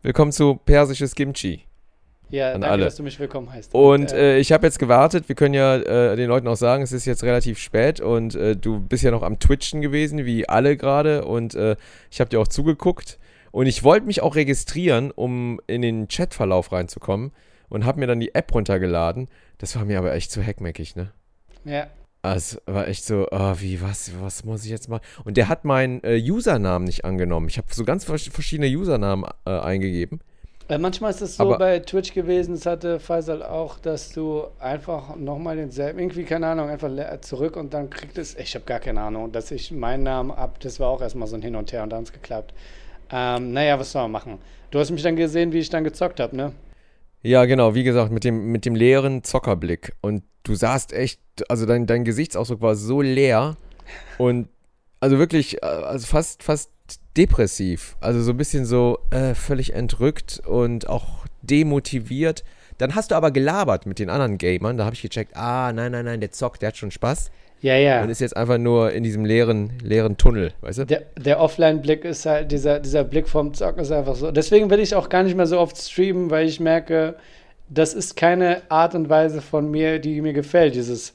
Willkommen zu Persisches Kimchi. Ja, An danke, alle. dass du mich willkommen heißt. Und ich habe jetzt gewartet, wir können ja den Leuten auch sagen, es ist jetzt relativ spät und du bist ja noch am Twitchen gewesen, wie alle gerade, und ich habe dir auch zugeguckt und ich wollte mich auch registrieren, um in den Chatverlauf reinzukommen und habe mir dann die App runtergeladen. Das war mir aber echt zu hackmäckig, ne? Ja. Es war echt so, was muss ich jetzt machen? Und der hat meinen Usernamen nicht angenommen. Ich habe so ganz verschiedene Usernamen eingegeben. Manchmal ist es so Aber bei Twitch gewesen, das hatte Faisal auch, dass du einfach nochmal denselben, irgendwie, keine Ahnung, einfach zurück und dann kriegt es, ich habe gar keine Ahnung, dass ich meinen Namen das war auch erstmal so ein Hin und Her und dann hat es geklappt. Naja, was soll man machen? Du hast mich dann gesehen, wie ich dann gezockt habe, ne? ja, genau, wie gesagt, mit dem leeren Zockerblick. Und du sahst echt, also dein Gesichtsausdruck war so leer und also wirklich, also fast depressiv. Also so ein bisschen so völlig entrückt und auch demotiviert. Dann hast du aber gelabert mit den anderen Gamern. Da habe ich gecheckt, nein, der zockt, der hat schon Spaß. Ja, ja. Und ist jetzt einfach nur in diesem leeren Tunnel, weißt du? Der Offline-Blick ist halt, dieser Blick vom Zocken ist einfach so. Deswegen will ich auch gar nicht mehr so oft streamen, weil ich merke, das ist keine Art und Weise von mir, die mir gefällt, dieses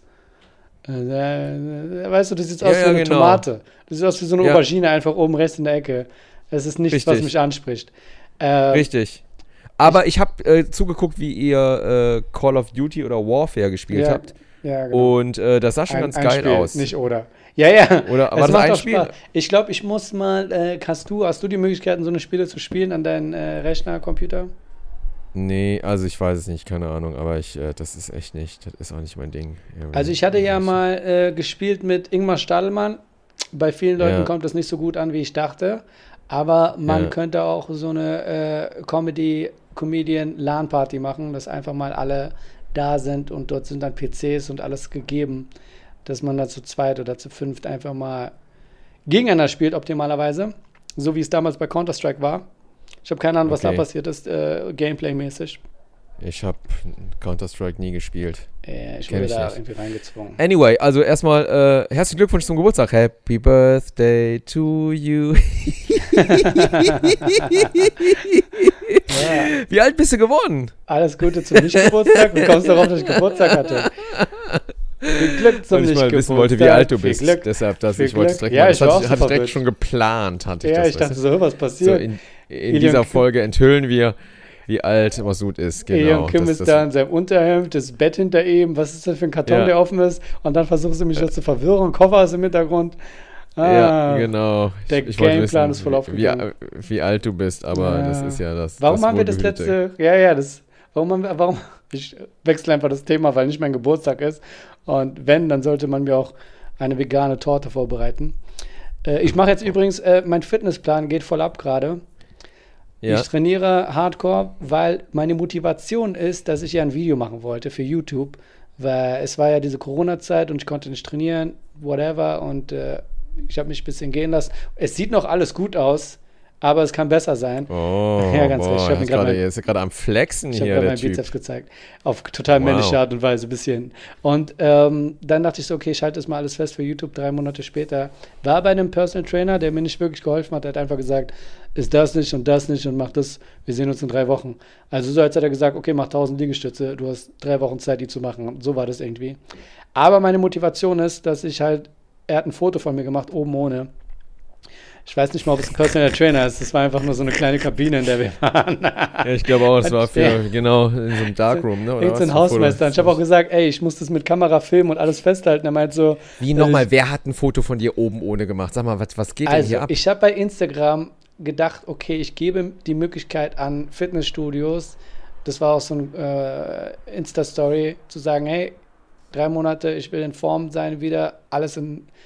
weißt du, du siehst aus wie eine Tomate. Du siehst aus wie so eine Aubergine, einfach oben rechts in der Ecke. Das ist nichts, was mich anspricht. Richtig. Aber ich habe zugeguckt, wie ihr Call of Duty oder Warfare gespielt habt. Ja, genau. Und das sah schon ganz geil Spiel, aus. nicht oder. Ja. Oder war das ein Spiel? Spaß. Ich glaube, ich muss mal, hast du die Möglichkeiten, so eine Spiele zu spielen an deinen Rechner, Computer? Nee, also ich weiß es nicht, keine Ahnung, aber das ist echt nicht, das ist auch nicht mein Ding. Irgendwie. Also ich hatte ja mal gespielt mit Ingmar Stadelmann. Bei vielen Leuten kommt das nicht so gut an, wie ich dachte. Aber man könnte auch so eine Comedian-LAN-Party machen, dass einfach mal alle da sind und dort sind dann PCs und alles gegeben, dass man da zu zweit oder zu fünft einfach mal gegeneinander spielt, optimalerweise. So wie es damals bei Counter-Strike war. Ich habe keine Ahnung, was da passiert ist, Gameplay-mäßig. Ich habe Counter-Strike nie gespielt. Ich wurde da irgendwie reingezwungen. Anyway, also erstmal herzlichen Glückwunsch zum Geburtstag. Happy Birthday to you. Wie alt bist du geworden? Alles Gute zum Nicht-Geburtstag. Wie kommst du darauf, dass ich Geburtstag hatte? Viel Glück zum Weil ich mal wissen wollte, wie alt du bist. Deshalb, ich wollte es direkt mal. Das hatte ich direkt schon geplant. Ich dachte so, was passiert? So, in dieser Folge enthüllen wir, wie alt Masud ist. Genau. Ilian Kim ist da in seinem Unterhemd, das Bett hinter ihm. Was ist das für ein Karton, der offen ist? Und dann versuchst du mich da zu verwirren. Koffer ist im Hintergrund. Ja, genau. Der Gameplan ist voll aufgegangen. Wie alt du bist, aber das ist ja das. Warum haben wir das letzte? Warum? Ich wechsle einfach das Thema, weil nicht mein Geburtstag ist. Und wenn, dann sollte man mir auch eine vegane Torte vorbereiten. Ich mache jetzt übrigens, mein Fitnessplan geht voll ab gerade. Ja. Ich trainiere Hardcore, weil meine Motivation ist, dass ich ja ein Video machen wollte für YouTube. Weil es war ja diese Corona-Zeit und ich konnte nicht trainieren, whatever. Und ich habe mich ein bisschen gehen lassen. Es sieht noch alles gut aus, aber es kann besser sein. Ja, ganz recht. Ich habe gerade am Flexen hier, der Typ. Ich habe meinen Bizeps gezeigt. Auf total männliche Art und Weise, ein bisschen. Und dann dachte ich so, okay, ich halte das mal alles fest für YouTube. 3 Monate später war bei einem Personal Trainer, der mir nicht wirklich geholfen hat. Der hat einfach gesagt, ist das nicht und mach das. Wir sehen uns in 3 Wochen. Also so, als hat er gesagt, okay, mach 1000 Liegestütze. Du hast 3 Wochen Zeit, die zu machen. So war das irgendwie. Aber meine Motivation ist, dass ich halt, er hat ein Foto von mir gemacht, oben ohne. Ich weiß nicht mal, ob es ein Personal Trainer ist. Das war einfach nur so eine kleine Kabine, in der wir waren. Ja, ich glaube auch, es war für, genau, in so einem Darkroom, ne? Oder so ein Hausmeister. Ich habe auch gesagt, ey, ich muss das mit Kamera filmen und alles festhalten. Er meint so... Wie nochmal, wer hat ein Foto von dir oben ohne gemacht? Sag mal, was geht denn hier ab? Ich habe bei Instagram gedacht, okay, ich gebe die Möglichkeit an Fitnessstudios, das war auch so ein Insta-Story, zu sagen, hey, 3 Monate, ich will in Form sein wieder, alles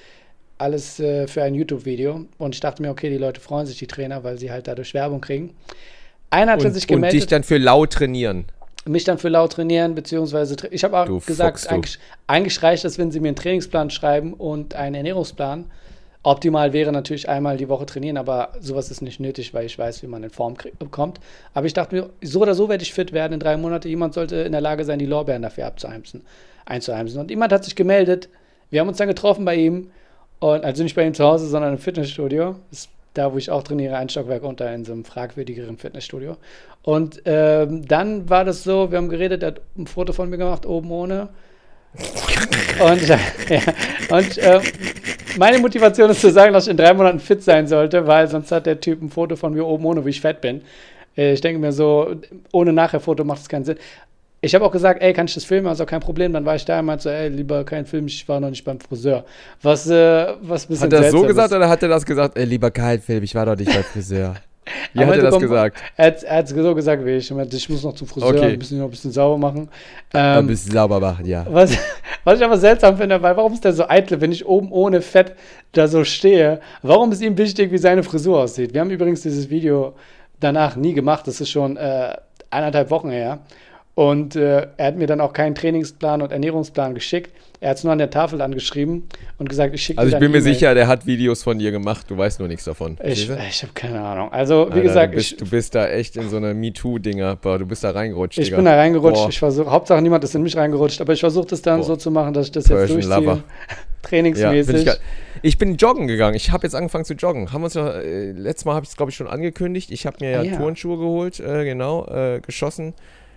für ein YouTube-Video. Und ich dachte mir, okay, die Leute freuen sich, die Trainer, weil sie halt dadurch Werbung kriegen. Einer hat sich gemeldet. Und dich dann für laut trainieren. Mich dann für laut trainieren, beziehungsweise, ich habe auch gesagt, eigentlich reicht es, wenn sie mir einen Trainingsplan schreiben und einen Ernährungsplan. Optimal wäre natürlich einmal die Woche trainieren, aber sowas ist nicht nötig, weil ich weiß, wie man in Form kommt. Aber ich dachte mir, so oder so werde ich fit werden in 3 Monaten. Jemand sollte in der Lage sein, die Lorbeeren dafür einzuheimsen. Und jemand hat sich gemeldet. Wir haben uns dann getroffen bei ihm. Und also nicht bei ihm zu Hause, sondern im Fitnessstudio. Das da wo ich auch trainiere, ein Stockwerk unter in so einem fragwürdigeren Fitnessstudio. Und dann war das so, wir haben geredet, er hat ein Foto von mir gemacht, oben ohne. Und meine Motivation ist zu sagen, dass ich in 3 Monaten fit sein sollte, weil sonst hat der Typ ein Foto von mir oben ohne, wie ich fett bin. Ich denke mir so, ohne Nachher-Foto macht es keinen Sinn. Ich habe auch gesagt, ey, kann ich das filmen? Also kein Problem. Dann war ich da und meinte so, ey, lieber kein Film, ich war noch nicht beim Friseur. Was ein bisschen Hat er das so seltsam gesagt ist. oder hat er das gesagt, ey, lieber kein Film, ich war doch nicht beim Friseur? Wie hat er das gesagt? Er hat es so gesagt wie ich. Ich muss noch zum Friseur, Okay. ein bisschen sauber machen. Ein bisschen sauber machen, ja. Was ich aber seltsam finde, weil warum ist der so eitel, wenn ich oben ohne Fett da so stehe? Warum ist ihm wichtig, wie seine Frisur aussieht? Wir haben übrigens dieses Video danach nie gemacht. Das ist schon 1,5 Wochen her. Und er hat mir dann auch keinen Trainingsplan und Ernährungsplan geschickt. Er hat es nur an der Tafel angeschrieben und gesagt, ich schicke dir Also ich dann bin mir E-Mail. sicher, der hat Videos von dir gemacht, du weißt nur nichts davon. Ich habe keine Ahnung. Also, wie Alter, gesagt, du bist da echt in so eine MeToo-Dinger, du bist da reingerutscht, ich Digga. bin da reingerutscht. Boah. Ich versuche, Hauptsache niemand ist in mich reingerutscht, aber ich versuche das dann Boah. so zu machen, dass ich das jetzt Persian durchziehe. Lover. Trainingsmäßig. Ja, ich bin joggen gegangen. Ich habe jetzt angefangen zu joggen. Haben wir uns noch, letztes Mal habe ich es, glaube ich, schon angekündigt. Ich habe mir ja Ja. Turnschuhe geholt, geschossen,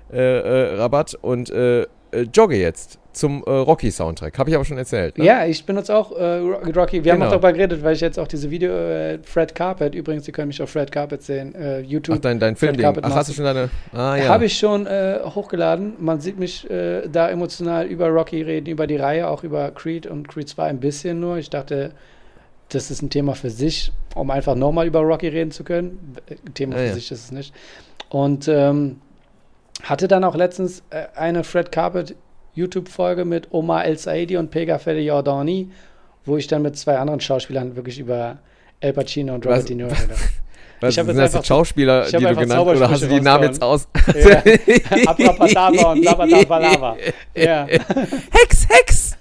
Rabatt und jogge jetzt zum Rocky-Soundtrack. Habe ich aber schon erzählt. Ne? Ja, ich benutze auch Rocky. Wir haben Genau. auch darüber geredet, weil ich jetzt auch diese Video Fred Carpet, übrigens, Sie können mich auf Fred Carpet sehen, YouTube. Ach, dein Filmding. Carpet Ach, hast du Masters. schon deine... Ah, ja. Habe ich schon hochgeladen. Man sieht mich da emotional über Rocky reden, über die Reihe, auch über Creed und Creed 2 ein bisschen nur. Ich dachte, das ist ein Thema für sich, um einfach nochmal über Rocky reden zu können. Ein Thema für sich ist es nicht. Und hatte dann auch letztens eine Fred Carpet YouTube-Folge mit Omar El Saidi und Pega Fede Jordani, wo ich dann mit 2 anderen Schauspielern wirklich über El Pacino und Robert De Niro rede. Was Ich hab sind jetzt das einfach die Schauspieler, ich die hab du einfach genannt oder hast du Zaubersprüche die Namen jetzt aus? Ja. Abrapataba und Labadabalawa. Ja. Hex!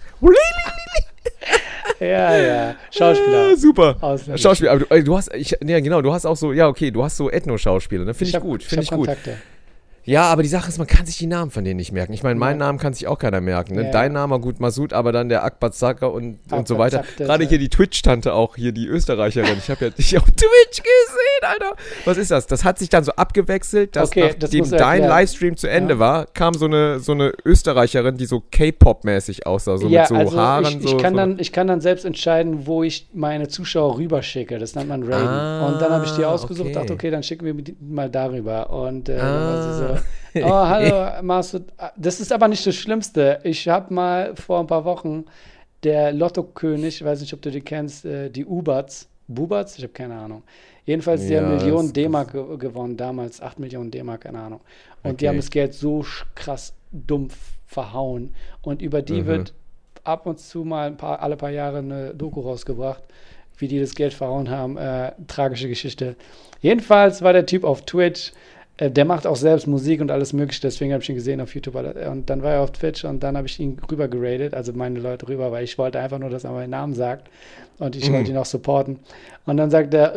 Ja. Schauspieler. Ja, super. Ausländische. Schauspieler, aber du hast, genau, du hast auch so, ja okay, du hast so Ethno-Schauspieler, ne? Finde ich gut, finde ich gut. Kontakte. Ja, aber die Sache ist, man kann sich die Namen von denen nicht merken. Ich meine, meinen Namen kann sich auch keiner merken. Ne? Ja. Dein Name, gut, Masud, aber dann der Akbar Zacker und so weiter. Akbar Zacker, Gerade ja. hier die Twitch-Tante auch, hier die Österreicherin. Ich habe ja dich auf Twitch gesehen, Alter. Was ist das? Das hat sich dann so abgewechselt, dass Okay, das nachdem musst du dein erklären. Livestream zu Ende war, kam so eine Österreicherin, die so K-Pop-mäßig aussah, so mit so Haaren. Ich kann dann selbst entscheiden, wo ich meine Zuschauer rüberschicke. Das nennt man Raiden. Und dann habe ich die ausgesucht, okay. dachte, okay, dann schicken wir die mal darüber. Und dann war sie so, oh, hallo, Masud. Das ist aber nicht das Schlimmste. Ich habe mal vor ein paar Wochen der Lottokönig, ich weiß nicht, ob du die kennst, die Bubats, ich habe keine Ahnung. Jedenfalls, die Ja, haben Millionen das- D-Mark gewonnen, damals 8 Millionen D-Mark, keine Ahnung. Und die Okay. haben das Geld so krass dumpf verhauen. Und über die wird ab und zu mal alle paar Jahre eine Doku rausgebracht, wie die das Geld verhauen haben. Tragische Geschichte. Jedenfalls war der Typ auf Twitch. Der macht auch selbst Musik und alles mögliche, deswegen habe ich ihn gesehen auf YouTube. Und dann war er auf Twitch und dann habe ich ihn rüber geradet, also meine Leute rüber, weil ich wollte einfach nur, dass er meinen Namen sagt und ich wollte ihn auch supporten. Und dann sagt er,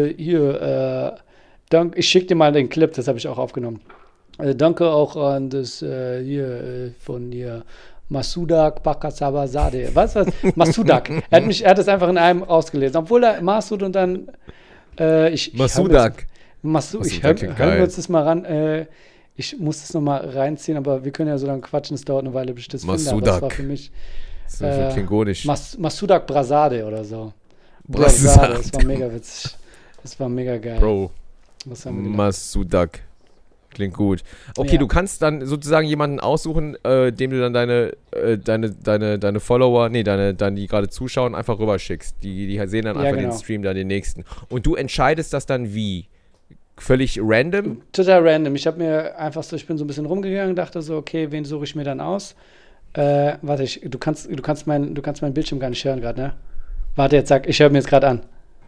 danke, ich schicke dir mal den Clip, das habe ich auch aufgenommen. Danke auch an das von hier. Masudak Bakasabazade. Was? Masudak. Er hat es einfach in einem ausgelesen. Obwohl er Masud und dann Masudak. Ich Masudak hören klingt wir geil. uns das mal ran. Ich muss das nochmal reinziehen, aber wir können ja so lange quatschen, es dauert eine Weile, bis ich das finde. Aber das Masudak. war für mich Das ist so klingonisch. Masudak Brazade oder so. Brazade. Das war mega witzig. Das war mega geil. Bro, Was haben wir gedacht? Masudak. Klingt gut. Okay, Ja. du kannst dann sozusagen jemanden aussuchen, dem du dann deine Follower, die gerade zuschauen, einfach rüberschickst. Die sehen dann Ja, einfach genau. den Stream, dann den nächsten. Und du entscheidest das dann wie? Völlig random? Total random. Ich habe mir einfach so, ich bin so ein bisschen rumgegangen, dachte so, okay, wen suche ich mir dann aus? Warte, du kannst meinen Bildschirm gar nicht hören gerade, ne? Warte, jetzt ich höre mir jetzt gerade an.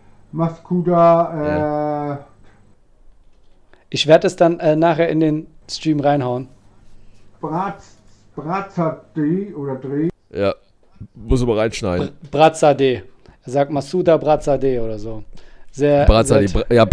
Maskuda, Ich werde es dann nachher in den Stream reinhauen. Brazadi oder Dreh. Ja. Muss aber reinschneiden. Brazade. Er sagt Masuda Brazade oder so. Sehr.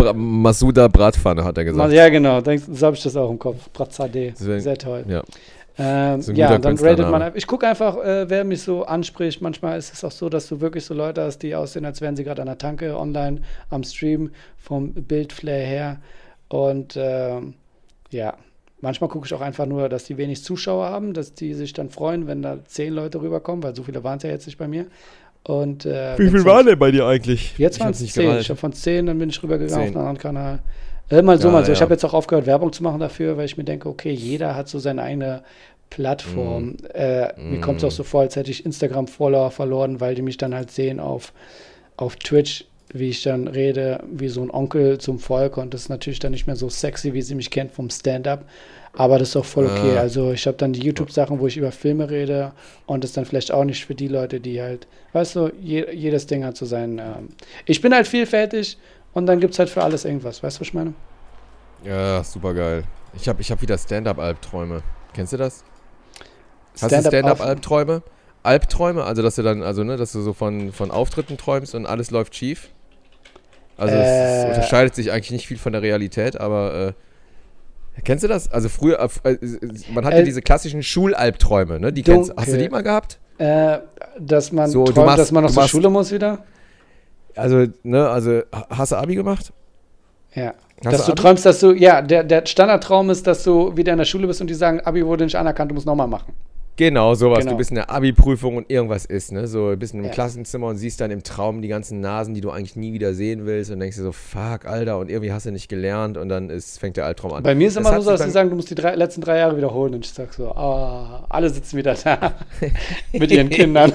Masuda Bratpfanne, hat er gesagt. Ja, genau. So habe ich das auch im Kopf. Brazade. Deswegen- Sehr toll. Ja. ist ein Ja, guter und dann Künstlername. ratet man. Ich gucke einfach, wer mich so anspricht. Manchmal ist es auch so, dass du wirklich so Leute hast, die aussehen, als wären sie gerade an der Tanke online am Stream vom Bildflair her. Und ja, manchmal gucke ich auch einfach nur, dass die wenig Zuschauer haben, dass die sich dann freuen, wenn da 10 Leute rüberkommen, weil so viele waren es ja jetzt nicht bei mir. Und Wie viel waren denn bei dir eigentlich? Jetzt Ich waren hab's es nicht 10. gehalten. Ich habe von 10, dann bin ich rübergegangen auf 10. einen anderen Kanal. Mal so, Ja, mal so. Ich ja. habe jetzt auch aufgehört, Werbung zu machen dafür, weil ich mir denke, okay, jeder hat so seine eigene Plattform. Mir kommt es auch so vor, als hätte ich Instagram-Follower verloren, weil die mich dann halt sehen auf Twitch, wie ich dann rede, wie so ein Onkel zum Volk. Und das ist natürlich dann nicht mehr so sexy, wie sie mich kennt vom Stand-up. Aber das ist auch voll okay. Also ich habe dann die YouTube-Sachen, wo ich über Filme rede und das dann vielleicht auch nicht für die Leute, die halt, weißt du, jedes Ding hat so sein. Ich bin halt vielfältig und dann gibt es halt für alles irgendwas. Weißt du, was ich meine? Ja, super geil. Ich hab wieder Stand-up-Albträume. Kennst du das? Hast du Stand-up-Albträume? Albträume, also dass du dann, dass du so von Auftritten träumst und alles läuft schief. Also es unterscheidet sich eigentlich nicht viel von der Realität, aber kennst du das? Also früher, man hatte diese klassischen Schulalbträume, ne? Hast du die mal gehabt? Dass man So, träumt, dass man noch zur Schule muss wieder? Also hast du Abi gemacht? Ja. Hast Dass du Abi? träumst, dass du, ja, der Standardtraum ist, dass du wieder in der Schule bist und die sagen, Abi wurde nicht anerkannt, du musst nochmal machen. Genau, sowas. Genau. Du bist in der Abi-Prüfung und irgendwas ist, ne? So, du bist in einem Ja. Klassenzimmer und siehst dann im Traum die ganzen Nasen, die du eigentlich nie wieder sehen willst und denkst dir so, fuck, Alter, und irgendwie hast du nicht gelernt und dann fängt der Albtraum an. Bei mir ist Das immer hat so, dass sich sie sagen, du musst die letzten 3 Jahre wiederholen. Und ich sag so, alle sitzen wieder da mit ihren Kindern.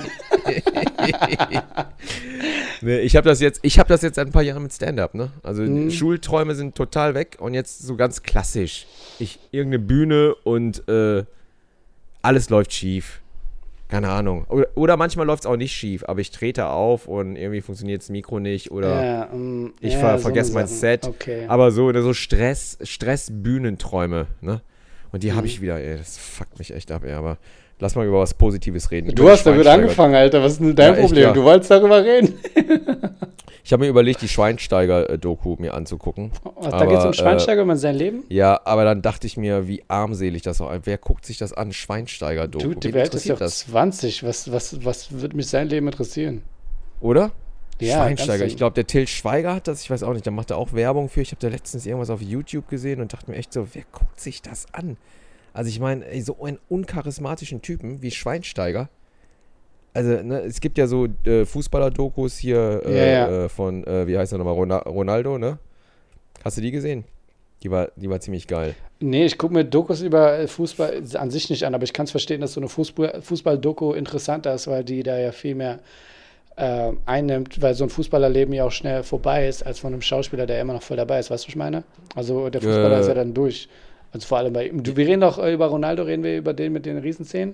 Nee, ich habe das jetzt seit ein paar Jahren mit Stand-Up, ne? Also Schulträume sind total weg und jetzt so ganz klassisch. Irgendeine Bühne und alles läuft schief. Keine Ahnung. Oder manchmal läuft es auch nicht schief, aber ich trete auf und irgendwie funktioniert das Mikro nicht oder ich vergesse mein Set. Okay. Aber so Stress-Bühnenträume, ne? Und die habe ich wieder, ey, das fuckt mich echt ab, ey, aber lass mal über was Positives reden. Du hast damit angefangen, Alter. Was ist denn dein Ja, echt, Problem? ja. Du wolltest darüber reden. Ich habe mir überlegt, die Schweinsteiger-Doku mir anzugucken. Da geht es um Schweinsteiger, um sein Leben? Ja, aber dann dachte ich mir, wie armselig das auch. Wer guckt sich das an? Schweinsteiger-Doku. Du, die Wen Welt ist ja interessiert das? 20. Was wird mich sein Leben interessieren? Oder? Ja, Schweinsteiger. ganz Ich glaube, der Till Schweiger hat das. Ich weiß auch nicht. Da macht er auch Werbung für. Ich habe da letztens irgendwas auf YouTube gesehen und dachte mir echt so, wer guckt sich das an? Also ich meine, so einen uncharismatischen Typen wie Schweinsteiger. Also, ne, es gibt ja so Fußballer-Dokus hier von, wie heißt er nochmal, Ronaldo, ne? Hast du die gesehen? Die war ziemlich geil. Nee, ich gucke mir Dokus über Fußball an sich nicht an, aber ich kann es verstehen, dass so eine Fußball-Doku interessanter ist, weil die da ja viel mehr einnimmt, weil so ein Fußballerleben ja auch schnell vorbei ist, als von einem Schauspieler, der immer noch voll dabei ist. Weißt du, was ich meine? Also der Fußballer ist ja dann durch. Also vor allem bei ihm. Wir reden doch über Ronaldo, reden wir über den mit den Riesenszenen?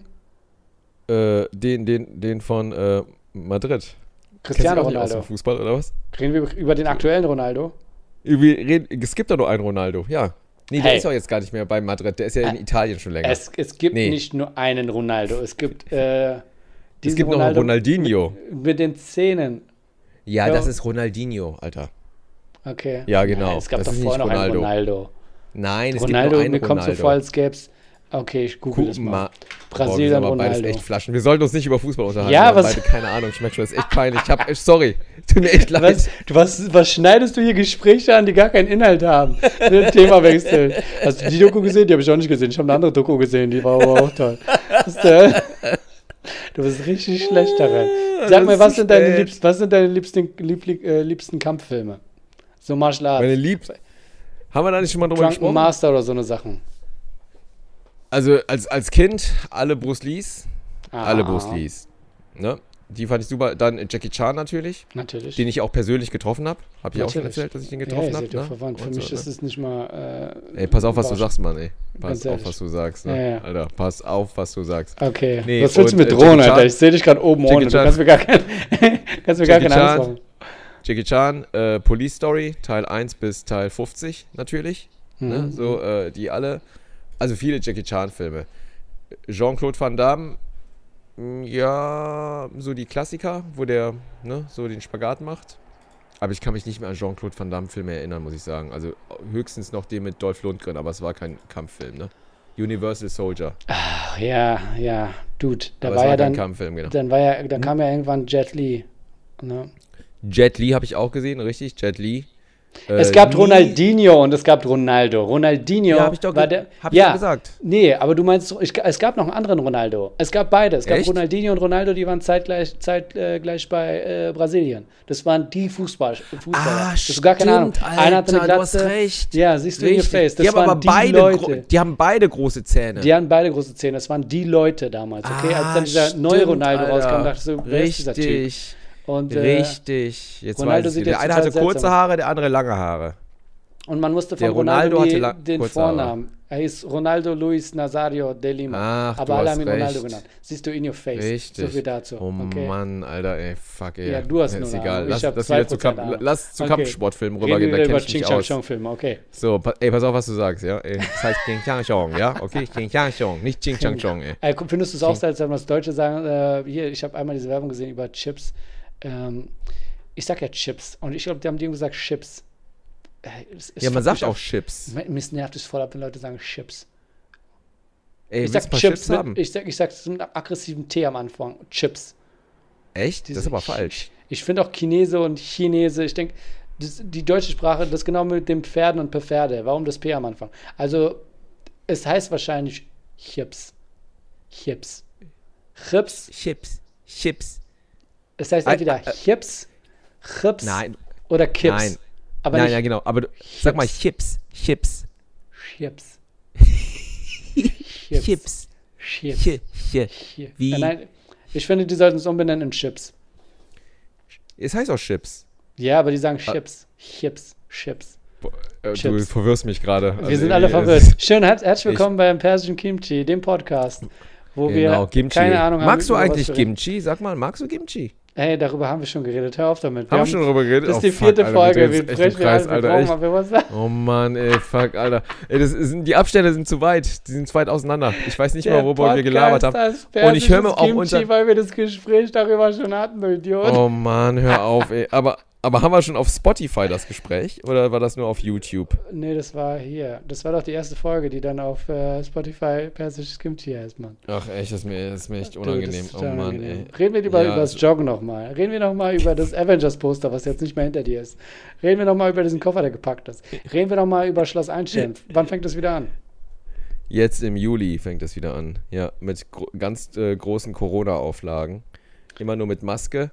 Den von Madrid. Cristiano Kennst du auch nicht aus Ronaldo. dem Fußball, oder was? Reden wir über den aktuellen Ronaldo? Es gibt doch nur einen Ronaldo, ja. Nee, der Hey. ist auch jetzt gar nicht mehr bei Madrid. Der ist ja in Italien schon länger. Es gibt Nee. nicht nur einen Ronaldo. Es gibt Es diesen gibt noch einen Ronaldinho. mit den Zähnen. Ja, Ja. das ist Ronaldinho, Alter. Okay. Ja, genau. Nein, es gab Das doch ist vorher nicht noch einen Ronaldo. Ronaldo. Nein, es Ronaldo, gibt nur einen mir kommt Ronaldo. so vor, als gäbe es. Okay, ich google das mal. Brasilien, wir sind aber beides Ronaldo. echt Flaschen. Wir sollten uns nicht über Fußball unterhalten. Ja, wir haben was- beide keine Ahnung. Ich merke schon, das ist echt peinlich. Sorry. Tut mir echt leid. Was schneidest du hier Gespräche an, die gar keinen Inhalt haben? Wir Thema wechseln. Hast du die Doku gesehen? Die habe ich auch nicht gesehen. Ich habe eine andere Doku gesehen, die war aber auch toll. Du bist richtig schlecht daran. Sag mir, was sind deine liebsten Kampffilme? So Martial Arts. Meine Liebsten. Haben wir da nicht schon mal drüber Drunken gesprochen? Master oder so eine Sachen. Also als Kind alle Bruce Lees. Ah, Alle Bruce Lees. Ne? Die fand ich super. Dann Jackie Chan natürlich. Natürlich. Den ich auch persönlich getroffen habe. Habe ich auch schon Natürlich. erzählt, dass ich den Ja, getroffen ihr habe. seid ja Ne? verwandt. Für Und mich so, ist ne? es nicht mal. Ey, pass auf, was du überraschend. sagst, Mann, ey. Pass Ganz auf, ehrlich. was du sagst, ne? Ja, ja. Alter, pass auf, was du sagst. Okay. Nee, was willst du und, mit Jackie drohen, Chan- Alter? Ich sehe dich gerade oben Jackie ohne. Du Chan- kannst mir gar keine Jackie Angst Chan- machen. Jackie Chan, Police Story, Teil 1 bis Teil 50 natürlich. Ne? So, die alle, also viele Jackie Chan-Filme. Jean-Claude Van Damme, ja, so die Klassiker, wo der so den Spagat macht. Aber ich kann mich nicht mehr an Jean-Claude Van Damme-Filme erinnern, muss ich sagen. Also höchstens noch den mit Dolph Lundgren, aber es war kein Kampffilm, ne? Universal Soldier. Ach, ja, Dude. Da Aber war es ja kein dann, Kampffilm, genau. dann kam ja irgendwann Jet Li. Ne? Jet Li habe ich auch gesehen, richtig? Jet Li. Es gab nie- Ronaldinho und es gab Ronaldo. Ronaldinho Ja, hab ich doch war ge- der. hab ich doch gesagt. Nee, aber du meinst, es gab noch einen anderen Ronaldo. Es gab beide. Es gab Echt? Ronaldinho und Ronaldo, die waren zeitgleich bei Brasilien. Das waren die Fußballer. Das ist gar keine Ahnung. Einer hatte eine Alter, du hast Glatze. recht. Ja, siehst du in your Richtig. face. Das Die haben waren aber die beide, Leute. die haben beide große Zähne. Die hatten beide große Zähne. Das waren die Leute damals. Okay, als dann dieser neue stimmt, Ronaldo Alter. rauskam, dachte ich so, wer ist dieser Typ? Richtig. Und, Richtig. Jetzt Ronaldo weiß ich sieht wieder. jetzt Der eine total hatte kurze seltsam. Haare, der andere lange Haare. Und man musste von Der Ronaldo Ronaldo hatte den kurze Haare. Vornamen. Er hieß Ronaldo Luis Nazario de Lima. Ach, aber du alle hast haben ihn Ronaldo recht. genannt. Siehst du in your face. Richtig. So viel dazu. Oh Okay. Mann, Alter, ey, fuck, ey. Ja, du hast Ist nur eine egal. Ahnung. Lass, Ich hab lass wieder 2% Ahnung. Lass zu Okay. Kampfsportfilmen Reden rübergehen, wir da über kenn ich Ching mich Chang aus. Chong Filme, okay. So, ey, pass auf, was du sagst, ja? Ey, das heißt Ching Chang Chong, ja? Okay, Ching Chang Chong, nicht Ching Chang Chong, ey. Findest du es auch seltsam, dass Deutsche sagen, hier, ich habe einmal diese Werbung gesehen über Chips. Ich sag ja Chips. Und ich glaube, die haben dem gesagt Chips. Ja, man sagt auch Chips. Mir nervt es voll ab, wenn Leute sagen Chips. Ey, Ich willst du sag ein paar Chips. haben? Ich sag es mit einem aggressiven T am Anfang. Chips. Echt? Das ist aber falsch. Ich finde auch Chinese und Chinese, ich denke, die deutsche Sprache, das genau mit den Pferden und Pferde. Warum das P am Anfang? Also, es heißt wahrscheinlich Chips. Chips. Chips. Chips. Es heißt entweder Chips, Chips Nein, oder Kips. nein. Aber Nein, nicht ja, genau. Aber sag mal Chips. Chips. Chips. Chips. Wie? Nein, ich finde, die sollten es umbenennen in Chips. Es heißt auch Chips. Ja, aber die sagen Chips. Chips. Du Chips. verwirrst mich gerade. Also Wir sind alle verwirrt. Schön, herzlich willkommen beim Persischen Kimchi, dem Podcast, wo Genau, wir Kimchi. keine Ahnung haben. Magst du über was eigentlich wir reden. Kimchi? Sag mal, magst du Kimchi? Hey, darüber haben wir schon geredet. Hör auf damit. Haben wir schon drüber geredet? Das ist Oh, die fuck, 4. Alter, Folge. wir Wir drehen uns echt im sprechen Kreis, wir Alter, brauchen echt. mal für was sagen. Oh Mann, ey, fuck, Alter. Ey, die Abstände sind zu weit. Die sind zu weit auseinander. Ich weiß nicht mal, worüber wir gelabert haben. Und ich höre mir auch unter... weil wir das Gespräch darüber schon hatten, du Idiot. Oh Mann, hör auf, ey. Aber haben wir schon auf Spotify das Gespräch? Oder war das nur auf YouTube? Nee, das war hier. Das war doch die erste Folge, die dann auf Spotify Persisches Kimchi heißt, Mann. Ach echt, das ist mir echt Du, unangenehm. das ist Oh total Mann, unangenehm. ey. Reden wir lieber Ja, über das Joggen nochmal. Reden wir nochmal über das Avengers-Poster, was jetzt nicht mehr hinter dir ist. Reden wir nochmal über diesen Koffer, der gepackt ist. Reden wir nochmal über Schloss Einstein. Wann fängt das wieder an? Jetzt im Juli fängt das wieder an. Ja, mit ganz großen Corona-Auflagen. Immer nur mit Maske.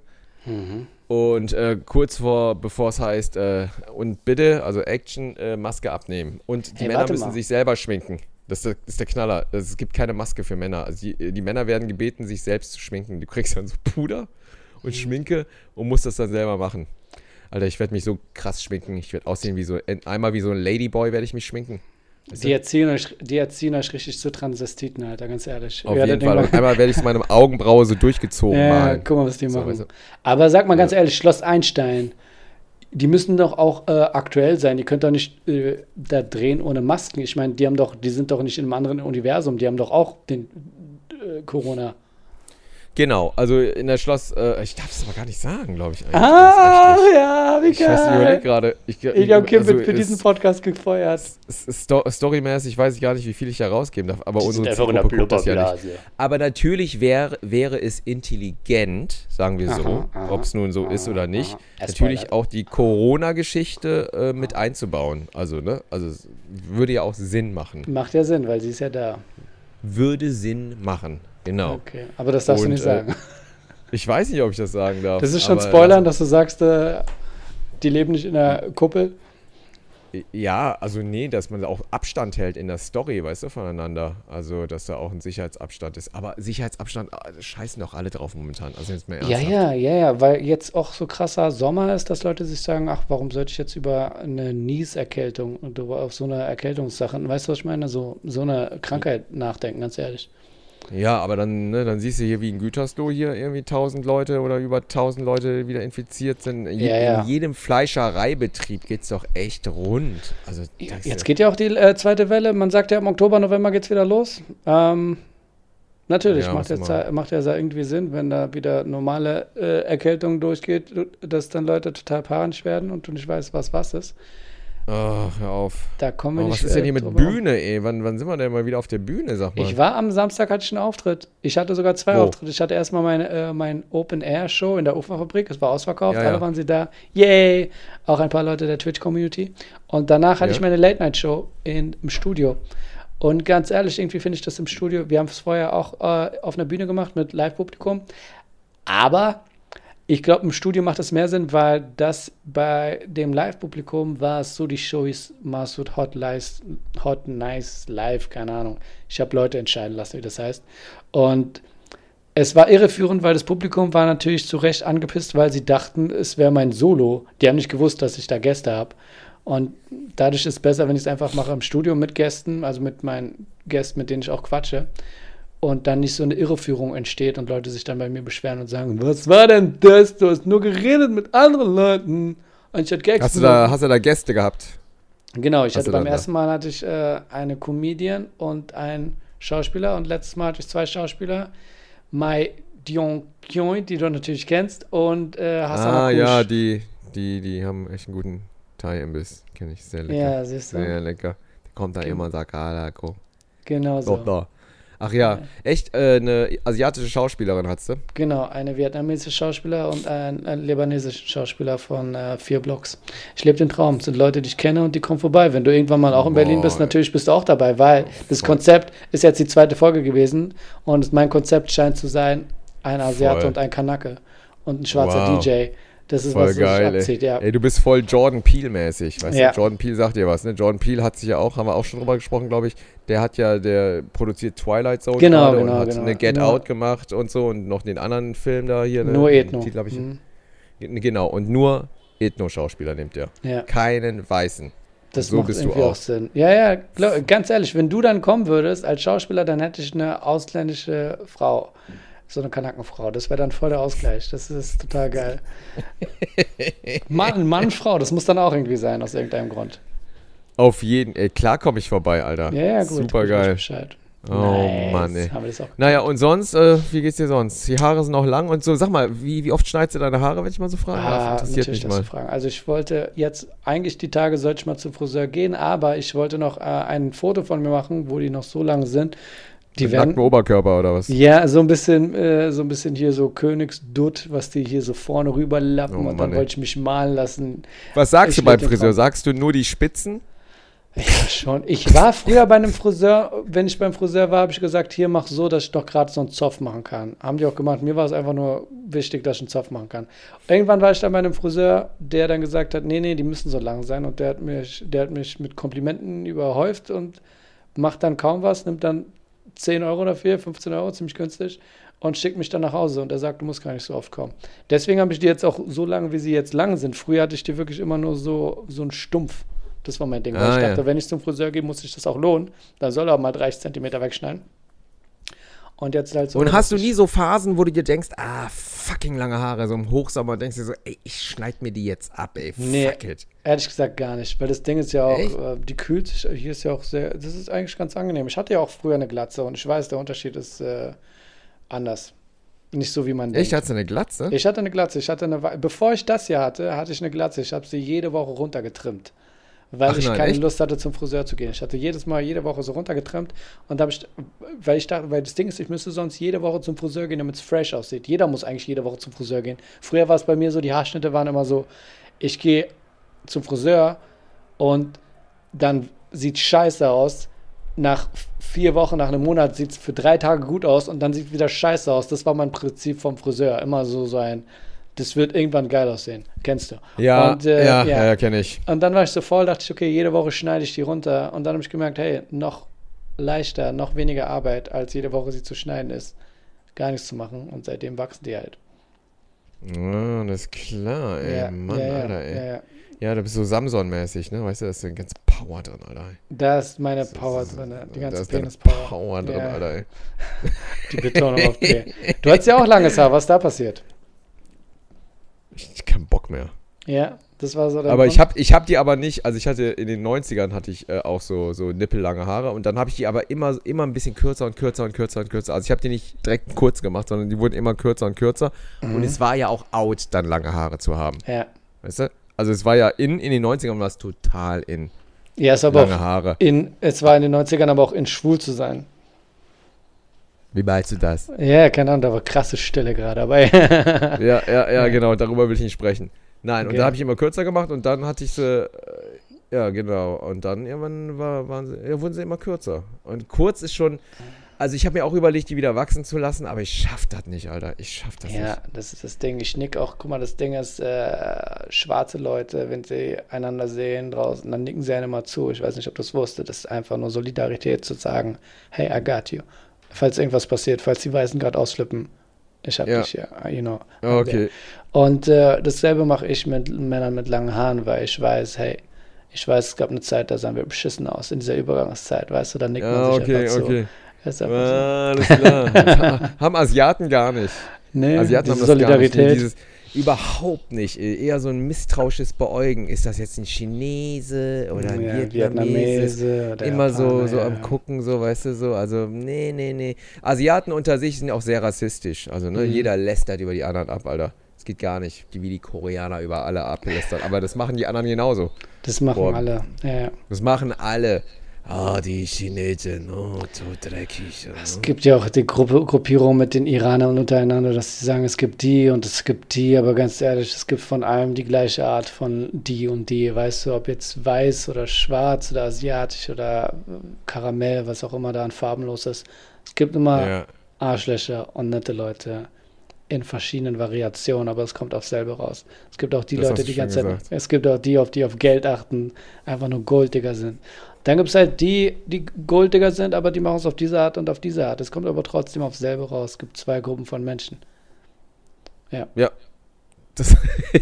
Und kurz bevor es heißt, und bitte, also Action, Maske abnehmen. Und die Hey, Männer warte müssen mal. sich selber schminken. Das ist der Knaller. Es gibt keine Maske für Männer. Also die Männer werden gebeten, sich selbst zu schminken. Du kriegst dann so Puder und Schminke und musst das dann selber machen. Alter, ich werde mich so krass schminken. Ich werde aussehen einmal wie so ein Ladyboy werde ich mich schminken. Weißt du? Die erziehen euch richtig zu Transvestiten, Alter, ganz ehrlich. Auf Ja, jeden dann Fall. denk Und einmal werde ich es meine Augenbraue so durchgezogen Ja, malen. guck mal, was die So, machen. weißt du? Aber sag mal ganz ehrlich, Schloss Einstein, die müssen doch auch aktuell sein. Die können doch nicht da drehen ohne Masken. Ich meine, die sind doch nicht in einem anderen Universum. Die haben doch auch den Corona. Genau, also in der Schloss, ich darf es aber gar nicht sagen, glaube ich eigentlich. Ah, ja, wie Ich weiß, ich überlege geil. gerade. Ich habe Kim also für diesen Podcast gefeuert. Storymäßig weiß ich gar nicht, wie viel ich da rausgeben darf, aber unsere einfach in der Zielgruppe guckt das ja nicht. Blubberblase. Aber natürlich wäre es intelligent, sagen wir so, Aha, aha, ob es nun so ist oder nicht, aha. natürlich Spoiler. auch die Corona-Geschichte mit einzubauen. Also, ne, also es würde ja auch Sinn machen. Macht ja Sinn, weil sie ist ja da. Würde Sinn machen, genau. Okay, aber das darfst du Und, nicht sagen. Ich weiß nicht, ob ich das sagen darf. Das ist schon aber Spoilern, dass du sagst, die leben nicht in der Kuppel. Ja, also nee, dass man auch Abstand hält in der Story, weißt du, voneinander. Also, dass da auch ein Sicherheitsabstand ist. Aber Sicherheitsabstand, scheißen doch alle drauf momentan. Also jetzt mal ernsthaft. Ja, weil jetzt auch so krasser Sommer ist, dass Leute sich sagen, ach, warum sollte ich jetzt über eine Nieserkältung und auf so eine Erkältungssache, weißt du, was ich meine? So eine Krankheit nachdenken, ganz ehrlich. Ja, aber dann siehst du hier wie in Gütersloh hier irgendwie 1000 Leute oder über 1000 Leute wieder infiziert sind. Ja. In jedem Fleischereibetrieb geht's doch echt rund. Also, Jetzt geht ja auch die zweite Welle. Man sagt ja, im Oktober, November geht's wieder los. Natürlich, Ja, macht muss ja irgendwie Sinn, wenn da wieder normale Erkältung durchgeht, dass dann Leute total panisch werden und du nicht weißt, was ist. Hör auf. Da kommen wir Oh, nicht was ist denn hier mit drüber rum. Bühne, ey? Wann sind wir denn mal wieder auf der Bühne, sag mal? Ich war am Samstag, hatte ich einen Auftritt. Ich hatte sogar 2 Wo? Auftritte. Ich hatte erstmal mein Open-Air-Show in der Uferfabrik. Es war ausverkauft, Ja, alle ja. waren sie da. Yay! Auch ein paar Leute der Twitch-Community. Und danach hatte Ja. ich meine Late-Night-Show im Studio. Und ganz ehrlich, irgendwie finde ich das im Studio, wir haben es vorher auch auf einer Bühne gemacht mit Live-Publikum. Aber ich glaube, im Studio macht es mehr Sinn, weil das bei dem Live-Publikum war es so, die Show hieß Masud Hot Nice Live, keine Ahnung. Ich habe Leute entscheiden lassen, wie das heißt. Und es war irreführend, weil das Publikum war natürlich zu Recht angepisst, weil sie dachten, es wäre mein Solo. Die haben nicht gewusst, dass ich da Gäste habe. Und dadurch ist es besser, wenn ich es einfach mache im Studio mit Gästen, also mit meinen Gästen, mit denen ich auch quatsche. Und dann nicht so eine Irreführung entsteht und Leute sich dann bei mir beschweren und sagen, was war denn das? Du hast nur geredet mit anderen Leuten. Und ich hatte Gags. Hast du da Gäste gehabt? Genau, ich Hast hatte du beim dann ersten Mal hatte ich eine Comedian und einen Schauspieler und letztes Mal hatte ich 2 Schauspieler. Mai Dion Kyoin, die du natürlich kennst, und Hassan Akush. Ja, die haben echt einen guten Thai-Imbiss. Kenne ich, sehr lecker. Ja, siehst du. Sehr lecker. Der kommt da immer und sagt, Genau so. doch da. Ach ja, echt eine asiatische Schauspielerin hattest du? Genau, eine vietnamesische Schauspieler und einen libanesischen Schauspieler von 4 Blocks. Ich lebe den Traum. Das sind Leute, die ich kenne und die kommen vorbei. Wenn du irgendwann mal auch in Berlin bist, natürlich bist du auch dabei, weil das voll. Konzept ist jetzt die 2. Folge gewesen und mein Konzept scheint zu sein, ein Asiate Voll. und ein Kanake und ein schwarzer Wow. DJ. Das ist Voll was geil, sich abzieht, ja. ey. Du bist voll Jordan Peele-mäßig, weißt Ja. du? Jordan Peele sagt dir was, ne? Jordan Peele hat sich ja auch, haben wir auch schon drüber gesprochen, glaube ich, der produziert Twilight Zone Genau, gerade genau, und hat genau. eine Get Nur- Out gemacht und so und noch den anderen Film da hier. Nur Den Ethno. Titel hab ich, Mhm. Genau, und nur Ethno-Schauspieler nimmt er. Ja, Keinen Weißen. das so macht bist du irgendwie auch. auch Sinn. Ja, ganz ehrlich, wenn du dann kommen würdest als Schauspieler, dann hätte ich eine ausländische Frau. So eine Kanakenfrau. Das wäre dann voll der Ausgleich. Das ist total geil. Mann, Frau, das muss dann auch irgendwie sein, aus irgendeinem Grund. Auf jeden, ey, klar komme ich vorbei, Alter. Ja, gut. Super weiß ich geil. Bescheid. Oh Nice. Mann, ey. Haben wir das auch. Naja, und sonst, wie geht's dir sonst? Die Haare sind noch lang und so. Sag mal, wie oft schneidest du deine Haare, wenn ich mal so frage? Interessiert natürlich mich das zu mal. fragen. Also ich wollte jetzt, eigentlich die Tage sollte ich mal zum Friseur gehen, aber ich wollte noch ein Foto von mir machen, wo die noch so lang sind. Die Mit nacktem werden, Oberkörper oder was? ja, so ein bisschen hier so Königsdutt, was die hier so vorne rüberlappen Oh und Mann, dann ey. wollte ich mich malen lassen. Was sagst Ich du beim lebe den Friseur? Traum. Sagst du nur die Spitzen? Ja, schon. Ich war früher bei einem Friseur, wenn ich beim Friseur war, habe ich gesagt, hier mach so, dass ich doch gerade so einen Zopf machen kann. Haben die auch gemacht. Mir war es einfach nur wichtig, dass ich einen Zopf machen kann. Irgendwann war ich dann bei einem Friseur, der dann gesagt hat, nee, die müssen so lang sein. Und der hat mich mit Komplimenten überhäuft und macht dann kaum was, nimmt dann 10 Euro dafür, 15 Euro, ziemlich günstig, und schickt mich dann nach Hause. Und er sagt, du musst gar nicht so oft kommen. Deswegen habe ich die jetzt auch so lange, wie sie jetzt lang sind. Früher hatte ich die wirklich immer nur so einen Stumpf. Das war mein Ding. Weil ich ja. dachte, wenn ich zum Friseur gehe, muss sich das auch lohnen. Dann soll er auch mal 30 Zentimeter wegschneiden. Und jetzt halt so. Und hast du dass ich- nie so Phasen, wo du dir denkst, fucking lange Haare, so im Hochsommer, denkst du dir so, ey, ich schneid mir die jetzt ab, ey, Nee. fuck it. Ehrlich gesagt gar nicht, weil das Ding ist ja auch, Echt? die kühlt sich, hier ist ja auch sehr, das ist eigentlich ganz angenehm. Ich hatte ja auch früher eine Glatze und ich weiß, der Unterschied ist anders. Nicht so, wie man Echt, denkt. hast du eine Glatze? Ich hatte eine Glatze, bevor ich das hier hatte, hatte ich eine Glatze. Ich habe sie jede Woche runtergetrimmt, weil Ach ich nein, keine echt? Lust hatte, zum Friseur zu gehen. Ich hatte jede Woche so runtergetrimmt und da habe ich, weil das Ding ist, ich müsste sonst jede Woche zum Friseur gehen, damit es fresh aussieht. Jeder muss eigentlich jede Woche zum Friseur gehen. Früher war es bei mir so, die Haarschnitte waren immer so, ich gehe zum Friseur und dann sieht scheiße aus. Nach 4 Wochen, nach einem Monat sieht es für 3 Tage gut aus und dann sieht es wieder scheiße aus. Das war mein Prinzip vom Friseur. Immer so ein, das wird irgendwann geil aussehen. Kennst du? Ja, und, ja, kenne ich. Und dann war ich so voll, dachte ich, okay, jede Woche schneide ich die runter. Und dann habe ich gemerkt, hey, noch leichter, noch weniger Arbeit, als jede Woche sie zu schneiden ist, gar nichts zu machen. Und seitdem wachsen die halt. Ah, das ist klar, ey, Mann, Alter, ey. Ja. Ja, du bist so Samson-mäßig, ne? Weißt du, da ist eine ganze Power drin, Alter. Da ist meine Power drin, die Da ganze ist deine Penis-Power. Power drin, Ja. Alter, ey. Die Betonung auf P. Du hattest ja auch langes Haar, was da passiert? Ich keinen Bock mehr. Ja, das war so der Aber Punkt. ich hab die aber nicht, also ich hatte in den 90ern hatte ich auch so nippellange Haare und dann habe ich die aber immer ein bisschen kürzer und kürzer und kürzer und kürzer. Also ich habe die nicht direkt kurz gemacht, sondern die wurden immer kürzer und kürzer und es war ja auch out, dann lange Haare zu haben. Ja. Weißt du? Also es war ja in den 90ern war es total in. Ja, ist aber Lange auch Haare. es war in den 90ern aber auch in schwul zu sein. Wie meinst du das? Ja, keine Ahnung, da war krasse Stille gerade, aber Ja, genau, darüber will ich nicht sprechen. Nein, und Okay. da habe ich immer kürzer gemacht und dann hatte ich sie, ja genau, und dann irgendwann wurden sie immer kürzer. Und kurz ist schon, also ich habe mir auch überlegt, die wieder wachsen zu lassen, aber ich schaff das nicht, Alter, ich schaff das Ja, nicht. das ist das Ding. Ich nick auch, guck mal, das Ding ist, schwarze Leute, wenn sie einander sehen draußen, dann nicken sie einem mal zu. Ich weiß nicht, ob du es wusstest. Das ist einfach nur Solidarität zu sagen, hey, I got you. Falls irgendwas passiert, falls die Weißen gerade ausflippen, ich hab Ja. dich ja, you know. Okay, Und dasselbe mache ich mit Männern mit langen Haaren, weil ich weiß, hey, es gab eine Zeit, da sahen wir beschissen aus, in dieser Übergangszeit, weißt du, da nickt man ja, sich okay, einfach zu. okay. Das ist einfach Alles klar. Haben Asiaten gar nicht. so. Nee, Asiaten diese haben das gar nicht. Nee, Solidarität. überhaupt nicht. Eher so ein misstrauisches Beäugen. Ist das jetzt ein Chinese oder ein Ja, Vietnamese? oder Immer Japaner, so ja. am Gucken, so, weißt du, so. Also, nee. Asiaten unter sich sind auch sehr rassistisch. Also, ne, jeder lästert über die anderen ab, Alter. Das geht gar nicht, wie die Koreaner über alle ablästern. Aber das machen die anderen genauso. Das machen Boah. alle. Ja. Das machen alle. Ah, die Chinesen, oh, so dreckig. Es gibt ja auch die Gruppierung mit den Iranern untereinander, dass sie sagen, es gibt die und es gibt die, aber ganz ehrlich, es gibt von allem die gleiche Art von die und die. Weißt du, ob jetzt weiß oder schwarz oder asiatisch oder Karamell, was auch immer da an Farben los ist. Es gibt immer Ja. Arschlöcher und nette Leute in verschiedenen Variationen, aber es kommt aufs selbe raus. Es gibt auch die Das hast Leute, du die schön ganze Zeit, gesagt. es gibt auch die auf Geld achten, einfach nur Golddigger sind. Dann gibt es halt die Golddigger sind, aber die machen es auf diese Art und auf diese Art. Es kommt aber trotzdem aufs selbe raus. Es gibt zwei Gruppen von Menschen. Ja. Das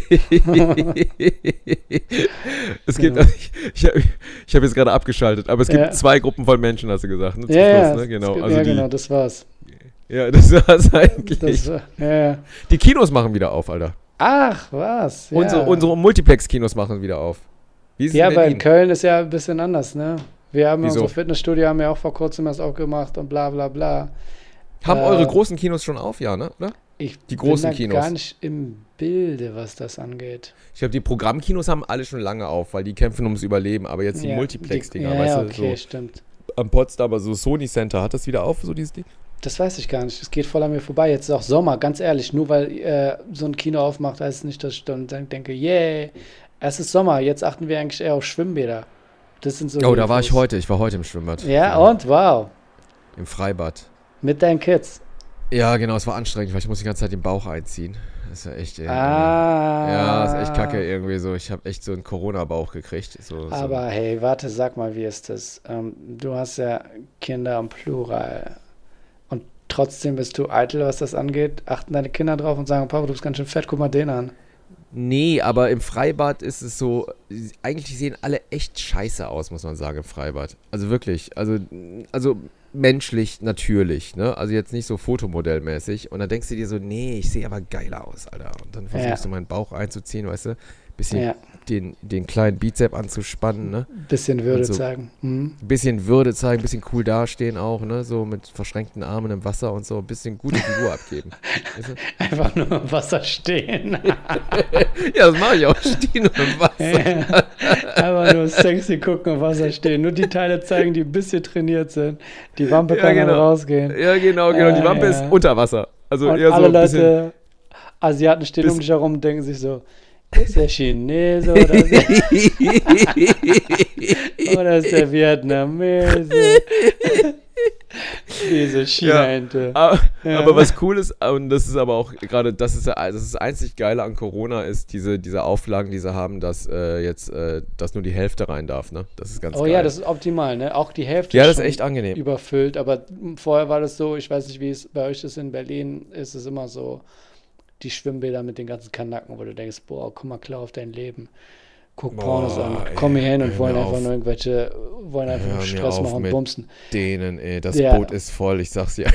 es gibt, Genau. ich habe jetzt gerade abgeschaltet, aber es gibt Ja. zwei Gruppen von Menschen, hast du gesagt. Ne, zum Ja, Schluss, ne? Genau. Also ja, die, genau, das war's. ja, das war's eigentlich. Das war, ja. Die Kinos machen wieder auf, Alter. Ach, was? Ja. Unsere Multiplex-Kinos machen wieder auf. Wie ist es Ja, in aber Berlin? in Köln ist ja ein bisschen anders, ne? Wir haben ja Wieso? unsere Fitnessstudio haben ja auch vor kurzem erst aufgemacht und bla bla bla. Haben eure großen Kinos schon auf, ja, ne? Oder? Ich Die großen bin da Kinos. gar nicht im Bilde, was das angeht. Ich glaube, die Programmkinos haben alle schon lange auf, weil die kämpfen ums Überleben. Aber jetzt die Ja, Multiplex-Dinger, ja, weißt du, okay, so stimmt. am Potsdamer, so Sony Center, hat das wieder auf, so dieses Ding? Das weiß ich gar nicht. Es geht voll an mir vorbei. Jetzt ist auch Sommer, ganz ehrlich. Nur weil so ein Kino aufmacht, heißt es nicht, dass ich dann denke, yeah, es ist Sommer. Jetzt achten wir eigentlich eher auf Schwimmbäder. Das sind so Oh, die da war ich Infos. heute. Ich war heute im Schwimmbad. Ja, und? Wow. Im Freibad. Mit deinen Kids. Ja, genau, es war anstrengend, weil ich muss die ganze Zeit den Bauch einziehen. Das ist ja echt irgendwie. Ah. Ja, ist echt kacke irgendwie so. Ich habe echt so einen Corona-Bauch gekriegt. Aber hey, warte, sag mal, wie ist das? Du hast ja Kinder im Plural. Und trotzdem bist du eitel, was das angeht. Achten deine Kinder drauf und sagen, Papa, du bist ganz schön fett, guck mal den an. Nee, aber im Freibad ist es so, eigentlich sehen alle echt scheiße aus, muss man sagen, im Freibad. Also wirklich, also menschlich, natürlich, ne? Also jetzt nicht so fotomodellmäßig. Und dann denkst du dir so, nee, ich sehe aber geiler aus, Alter. Und dann versuchst du meinen Bauch einzuziehen, weißt du? Bisschen Ja. den kleinen Bizep anzuspannen, ne? Bisschen Würde Und so. zeigen. Mhm. Ein bisschen Würde zeigen, ein bisschen cool dastehen auch, ne? So mit verschränkten Armen im Wasser und so, ein bisschen gute Figur abgeben. Weißt du? Einfach nur im Wasser stehen. Ja, das mache ich auch. Stehen nur im Wasser. Einfach nur sexy gucken, im Wasser stehen. Nur die Teile zeigen, die ein bisschen trainiert sind. Die Wampe kann dann rausgehen. Ja, genau. Die Wampe ja. ist unter Wasser. Also Und eher so alle ein bisschen. Leute, Asiaten stehen um dich herum und denken sich so, ist der Chinese oder oder ist der Vietnamese? Diese China-Ente. Aber, Ja. aber was cool ist, und das ist aber auch gerade, das ist das einzig Geile an Corona, ist diese Auflagen, die sie haben, dass dass nur die Hälfte rein darf, ne? Das ist ganz Oh geil. ja, das ist optimal, ne? Auch die Hälfte Ja, das ist schon echt angenehm. überfüllt, aber vorher war das so, ich weiß nicht, wie es bei euch ist in Berlin, ist es immer so, die Schwimmbäder mit den ganzen Kanacken, wo du denkst, boah, komm mal klar auf dein Leben. Guck Pornos an, Boah, komm hier hin und hör wollen mir einfach auf. nur wollen einfach Hör nur mir Stress auf machen und mit bumsen. Denen, ey, das Ja. Boot ist voll, ich sag's dir.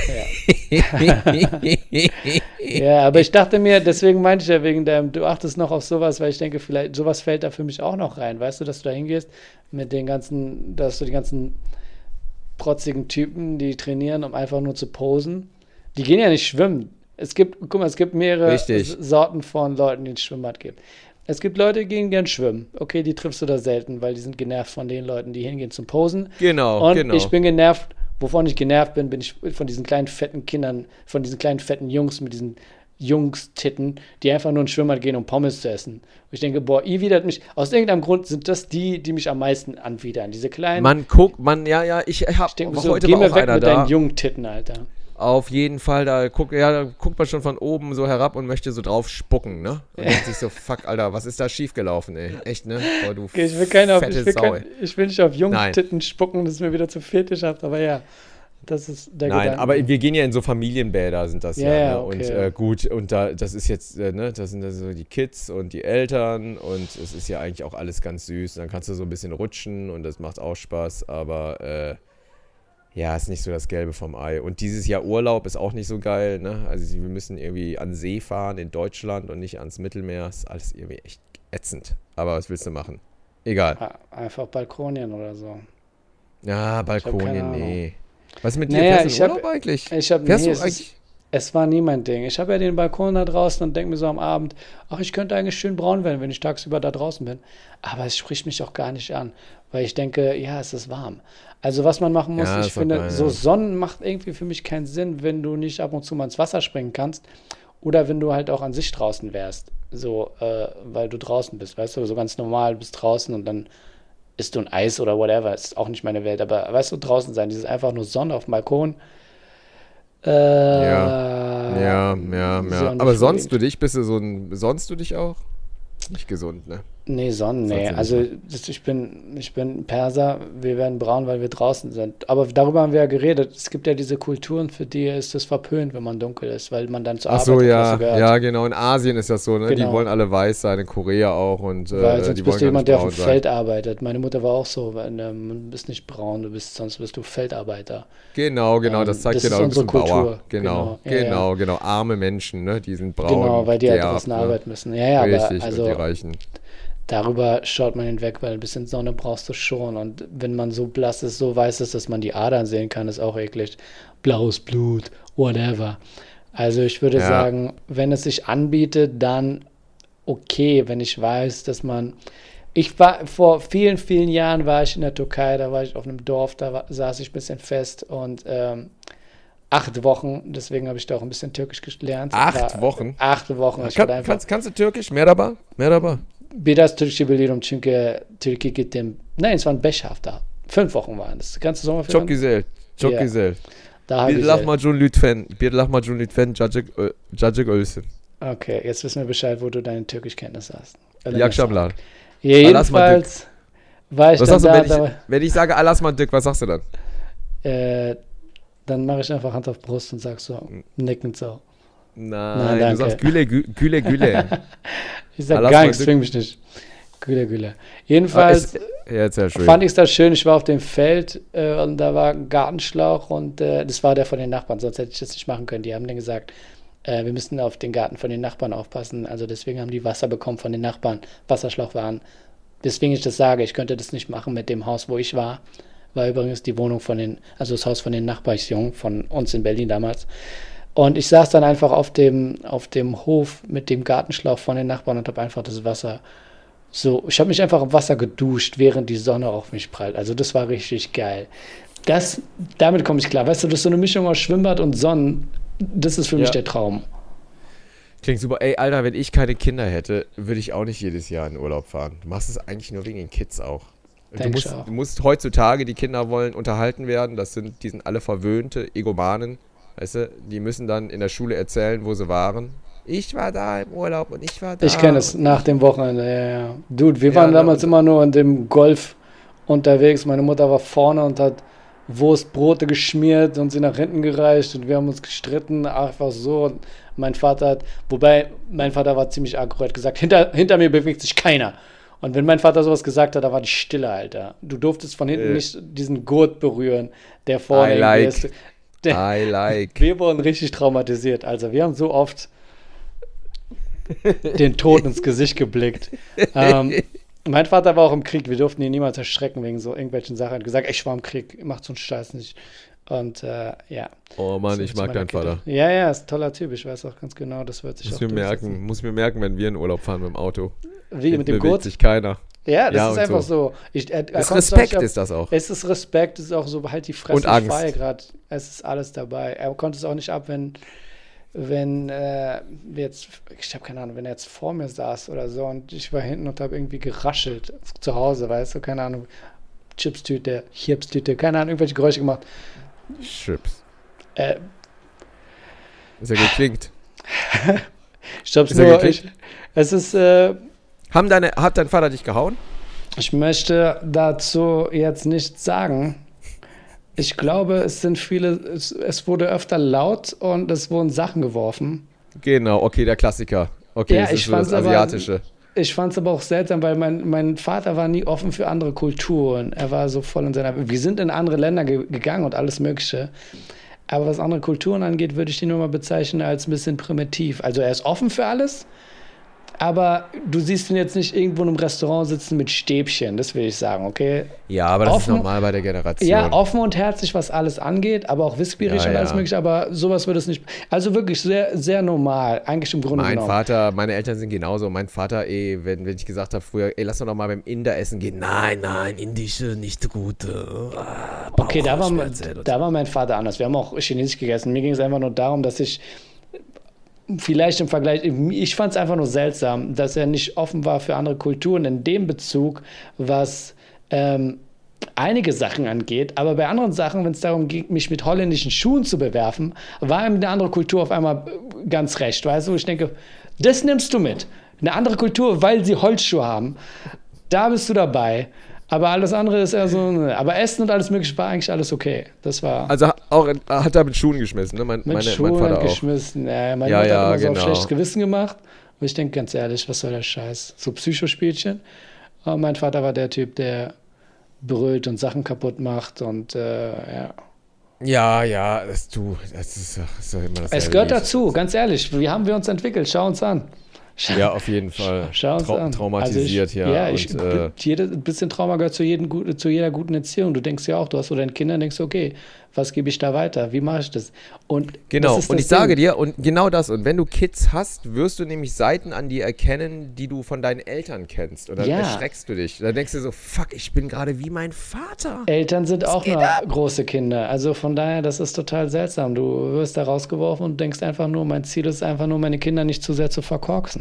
Ja, aber ich dachte mir, deswegen meinte ich ja wegen du achtest noch auf sowas, weil ich denke, vielleicht sowas fällt da für mich auch noch rein, weißt du, dass du da hingehst mit den ganzen, dass du die ganzen protzigen Typen, die trainieren, um einfach nur zu posen. Die gehen ja nicht schwimmen. Guck mal, es gibt mehrere Richtig. Sorten von Leuten, die ins Schwimmbad gehen. Es gibt Leute, die gehen gern schwimmen. Okay, die triffst du da selten, weil die sind genervt von den Leuten, die hingehen zum Posen. Genau, Und genau. ich bin genervt, wovon ich genervt bin, bin ich von diesen kleinen fetten Kindern, von diesen kleinen fetten Jungs mit diesen Jungstitten, die einfach nur in den Schwimmbad gehen, um Pommes zu essen. Und ich denke, boah, ihr widert mich. Aus irgendeinem Grund sind das die mich am meisten anwidern. Diese kleinen. Ich hab Ich denke so, heute geh war mir auch weg einer mit da. deinen jungen Titten, Alter. Auf jeden Fall, da guckt man schon von oben so herab und möchte so drauf spucken, ne? Und denkt sich so, fuck, Alter, was ist da schiefgelaufen, ey? Echt, ne? Boah, du Okay, ich will nicht auf jungen Nein. Titten spucken, das ist mir wieder zu fetischhaft, aber ja, das ist der Nein, Gedanke. aber wir gehen ja in so Familienbäder, sind das Ja, ja. ja, Ne? okay. Und gut, und das ist jetzt, ne, das sind so die Kids und die Eltern und es ist ja eigentlich auch alles ganz süß. Dann kannst du so ein bisschen rutschen und das macht auch Spaß, aber ja, ist nicht so das Gelbe vom Ei. Und dieses Jahr Urlaub ist auch nicht so geil, ne? Also wir müssen irgendwie an See fahren in Deutschland und nicht ans Mittelmeer. Ist alles irgendwie echt ätzend. Aber was willst du machen? Egal. Einfach Balkonien oder so. Ja, keine Balkonien, Ahnung. nee. Was ist mit dir? Naja, Fährst du in Urlaub eigentlich? Fährst du eigentlich? Es war nie mein Ding. Ich habe ja den Balkon da draußen und denke mir so am Abend, ach, ich könnte eigentlich schön braun werden, wenn ich tagsüber da draußen bin. Aber es spricht mich auch gar nicht an, weil ich denke, ja, es ist warm. Also was man machen muss, Ja, ich ist doch finde, geil, so ja. Sonnen macht irgendwie für mich keinen Sinn, wenn du nicht ab und zu mal ins Wasser springen kannst oder wenn du halt auch an sich draußen wärst. So, weil du draußen bist, weißt du, so ganz normal, du bist draußen und dann isst du ein Eis oder whatever, ist auch nicht meine Welt, aber weißt du, draußen sein, dieses einfach nur Sonne auf dem Balkon. Ja. sehr Aber sonst unbefriedigend. sonst du dich auch? Nicht gesund, ne? Nee, Sonnen, nee. Sonst Also nicht, ich bin Perser, wir werden braun, weil wir draußen sind. Aber darüber haben wir ja geredet. Es gibt ja diese Kulturen, für die ist es verpönt, wenn man dunkel ist, weil man dann zur Ach so, Arbeiterklasse gehört. ja, genau. In Asien ist das so, ne? Die Genau. wollen alle weiß sein, in Korea auch und Weil sonst die bist wollen du gar jemand, nicht der auf braun dem sein. Feld arbeitet. Meine Mutter war auch so, weil, du bist nicht braun, sonst bist du Feldarbeiter. Genau, das zeigt das genau, ist du bist unsere ein Bauer. Kultur. Genau, Genau, ja, ja. Arme Menschen, ne? Die sind braun. Genau, weil die halt geerbt, draußen ne? arbeiten müssen. Ja, ja, aber Richtig, also und die Reichen. darüber schaut man hinweg, weil ein bisschen Sonne brauchst du schon. Und wenn man so blass ist, so weiß ist, dass man die Adern sehen kann, ist auch eklig. Blaues Blut, whatever. Also ich würde Ja. sagen, wenn es sich anbietet, dann okay, wenn ich weiß, dass man... Ich war vor vielen, vielen Jahren war ich in der Türkei, da war ich auf einem Dorf, saß ich ein bisschen fest und 8 Wochen, deswegen habe ich da auch ein bisschen Türkisch gelernt. 8 Wochen? 8 Wochen. Ich hatte einfach Kannst du Türkisch? Merhaba? Biraz Türkçe biliyorum çünkü Türkiye gittim. Nein, es waren 5 hafta. 5 Wochen waren es. Kannst du Sommerferien? Çok güzel. Çok Ja. güzel. Da habe Bir ich lahmacun lütfen. Cacık ölsün. Okay, jetzt wissen wir Bescheid, wo du deine Türkischkenntnisse hast. İyi akşamlar. Ja, jedenfalls war ich Was dann sagst du, da, wenn ich sage Alasmadık, was sagst du dann? dann mache ich einfach Hand auf Brust und sag so, nickend so. Nein, danke. du sagst Güle. Ich sag Lass gar mal nichts, Dick- zwing mich nicht. Güle. Jedenfalls Ja, erzähl schön. fand ich es da schön. Ich war auf dem Feld und da war ein Gartenschlauch und das war der von den Nachbarn, sonst hätte ich das nicht machen können. Die haben dann gesagt, wir müssen auf den Garten von den Nachbarn aufpassen. Also deswegen haben die Wasser bekommen von den Nachbarn, Wasserschlauch waren. Deswegen ich das sage, ich könnte das nicht machen mit dem Haus, wo ich war. War übrigens die Wohnung also das Haus von den Nachbarsjungen von uns in Berlin damals. Und ich saß dann einfach auf dem Hof mit dem Gartenschlauch von den Nachbarn und habe einfach das Wasser ich habe mich einfach im Wasser geduscht, während die Sonne auf mich prallt. Also das war richtig geil. Damit komme ich klar. Weißt du, das ist so eine Mischung aus Schwimmbad und Sonnen. Das ist für mich Ja. der Traum. Klingt super. Ey, Alter, wenn ich keine Kinder hätte, würde ich auch nicht jedes Jahr in Urlaub fahren. Du machst es eigentlich nur wegen den Kids auch. Denk ich auch. Du musst heutzutage, die Kinder wollen unterhalten werden. Die sind alle verwöhnte Egomanen. Weißt du, die müssen dann in der Schule erzählen, wo sie waren. Ich war da im Urlaub und ich war da. Ich kenne es nach dem Wochenende, ja. Dude, wir Ja, waren ne, damals und- immer nur in dem Golf unterwegs. Meine Mutter war vorne und hat Wurstbrote geschmiert und sie nach hinten gereicht und wir haben uns gestritten, einfach so. Und mein Vater war ziemlich aggro, hat gesagt, hinter mir bewegt sich keiner. Und wenn mein Vater sowas gesagt hat, da war die Stille, Alter. Du durftest von hinten nicht diesen Gurt berühren, der vorne I like. ist. I like. Wir wurden richtig traumatisiert. Also wir haben so oft den Tod ins Gesicht geblickt. Mein Vater war auch im Krieg. Wir durften ihn niemals erschrecken wegen so irgendwelchen Sachen. Er hat gesagt, ich war im Krieg, macht so einen Scheiß nicht. Und ja. Oh Mann, So ich zu mag meiner deinen Vater. Kindheit. Ja, ist ein toller Typ. Ich weiß auch ganz genau, das wird sich Muss auch mir durchsetzen. merken, wenn wir in Urlaub fahren mit dem Auto. wie Jetzt mit dem bewegt Gurt. sich keiner. Ja, das Ja, ist und einfach so. so. Er Das konnte Respekt auch nicht ist das auch. Es ist Respekt, es ist auch so, halt die Fresse, Und Angst. ich fahre gerade. Es ist alles dabei. Er konnte es auch nicht ab, wenn wir jetzt, ich habe keine Ahnung, wenn er jetzt vor mir saß oder so und ich war hinten und habe irgendwie geraschelt zu Hause, weißt du, keine Ahnung, Chipstüte, Chipstüte, keine Ahnung, irgendwelche Geräusche gemacht. Chips. Äh, Ist ja geklingt. ich hab's Ist er nur, geklickt? es ist, Hat dein Vater dich gehauen? ich möchte dazu jetzt nichts sagen. Ich glaube, es wurde öfter laut und es wurden Sachen geworfen. Genau, okay, der Klassiker. Okay, Ja, das ist ich so das fand's aber- Asiatische. Ich fand es aber auch seltsam, weil mein Vater war nie offen für andere Kulturen. Er war so voll in seiner... Wir sind in andere Länder gegangen und alles Mögliche. Aber was andere Kulturen angeht, würde ich ihn nur mal bezeichnen als ein bisschen primitiv. Also er ist offen für alles, aber du siehst ihn jetzt nicht irgendwo in einem Restaurant sitzen mit Stäbchen. Das will ich sagen, okay? Ja, aber das Offen- ist normal bei der Generation. Ja, offen und herzlich, was alles angeht, aber auch wissbierig Ja, und alles ja. Mögliche. Aber sowas würde es nicht... Also wirklich sehr, sehr normal, eigentlich im Grunde genommen. Meine Eltern sind genauso. Mein Vater, wenn ich gesagt habe früher, lass doch mal beim Inder essen gehen. Nein, indische, nicht gute. Okay, da war Bauchschmerzen. mein Vater anders. Wir haben auch Chinesisch gegessen. Mir ging es einfach nur darum, dass ich vielleicht im Vergleich, ich fand es einfach nur seltsam, dass er nicht offen war für andere Kulturen in dem Bezug, was einige Sachen angeht. Aber bei anderen Sachen, wenn es darum ging, mich mit holländischen Schuhen zu bewerfen, war ihm eine andere Kultur auf einmal ganz recht. Weißt du, ich denke, das nimmst du mit. Eine andere Kultur, weil sie Holzschuhe haben. Da bist du dabei. Aber alles andere ist eher so. Aber Essen und alles Mögliche war eigentlich alles okay. Das war Also hat er mit Schuhen geschmissen, ne? Mein Schuhen Vater auch. geschmissen. Meine Ja, Mutter ja, hat immer so auf genau. schlechtes Gewissen gemacht. Und ich denke ganz ehrlich, was soll der Scheiß? So Psychospielchen. Aber mein Vater war der Typ, der brüllt und Sachen kaputt macht. Und ja. Ja, das ist doch immer das. Es gehört dazu, ganz ehrlich. Wie haben wir uns entwickelt? Schau uns an. Ja, auf jeden Fall. Schau uns an. Traumatisiert, Also ja. ein bisschen Trauma gehört zu jeder guten Erziehung. Du denkst ja auch, du hast so deine Kinder, denkst, okay, was gebe ich da weiter? Wie mache ich das? Und Genau, das ist und das ich sage Ding. dir, und genau das, und wenn du Kids hast, wirst du nämlich Seiten an dir erkennen, die du von deinen Eltern kennst. Und dann Ja. erschreckst du dich. Dann denkst du so, fuck, ich bin gerade wie mein Vater. Eltern sind auch nur große Kinder. Also von daher, das ist total seltsam. Du wirst da rausgeworfen und denkst einfach nur, mein Ziel ist einfach nur, meine Kinder nicht zu sehr zu verkorksen.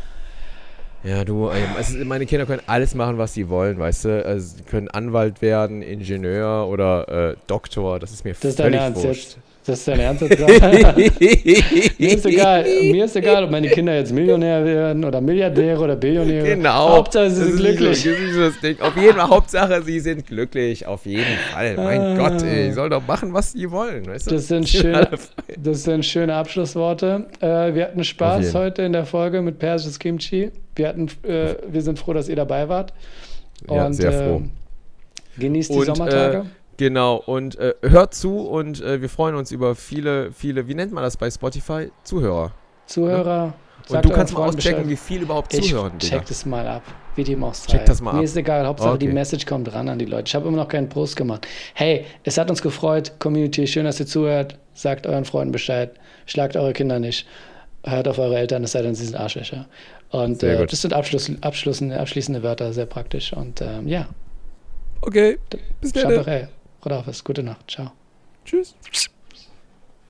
Ja, meine Kinder können alles machen, was sie wollen, weißt du. Also, sie können Anwalt werden, Ingenieur oder Doktor, das ist mir Das ist dein völlig Ernst wurscht. jetzt? Das ist dein Ernst jetzt gerade? Mir ist egal, ob meine Kinder jetzt Millionär werden oder Milliardäre oder Billionäre. Genau. Hauptsache, sie Das sind ist glücklich. So, das ist so das Ding. Auf jeden Fall, Hauptsache, sie sind glücklich. Auf jeden Fall. Mein Gott, ey. Die sollen doch machen, was sie wollen. Weißt du? Das sind schöne Abschlussworte. Wir hatten Auf Spaß jeden. heute in der Folge mit persisches Kimchi. Wir sind froh, dass ihr dabei wart. Ja, sehr froh. Genießt die Und, Sommertage. Genau, und hört zu und wir freuen uns über viele, wie nennt man das bei Spotify? Zuhörer. Zuhörer, Und du kannst mal auschecken, wie viel überhaupt ich zuhören. check das mal ab, wie dem auch sei. Check das mal Mir ab. ist egal, Hauptsache die Okay. Message kommt ran an die Leute. Ich habe immer noch keinen Post gemacht. Hey, es hat uns gefreut, Community, schön, dass ihr zuhört. Sagt euren Freunden Bescheid. Schlagt eure Kinder nicht. Hört auf eure Eltern, es sei denn, sie sind Arschlöcher. Und Sehr gut. das sind abschließende Wörter, sehr praktisch. Und ja, Okay, bis dann. Schaberei. Rodolphus, gute Nacht. Ciao. Tschüss.